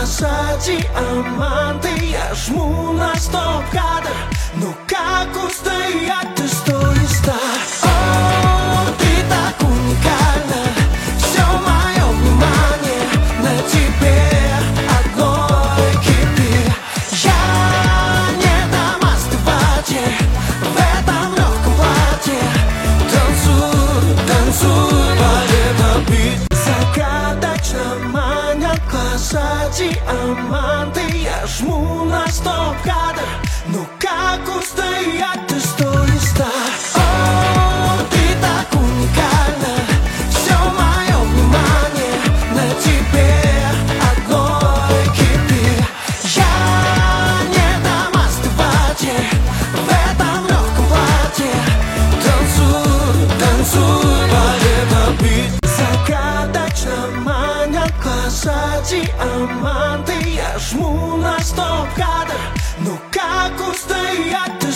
глаза диаманты. Я жму на стоп-кадр, ну как устоять, ты 100 из 100. О, ты так уникальна, все мое внимание на тебе одной кипит. Я не дам остывать в этом легком платье. Танцуй, танцуй, балет бит. Загадочно манят глаза диаманты. Я жму на стоп-кадр, ну как устоять, ты 100 из 100. О, ты так уникальна, все мое внимание на тебе одной кипит. Я не дам остывать в этом легком платье. Танцуй, танцуй, балет бит. Загадочно манят глаза диаманты. Я жму на стоп-кадр, ну как устоять, ты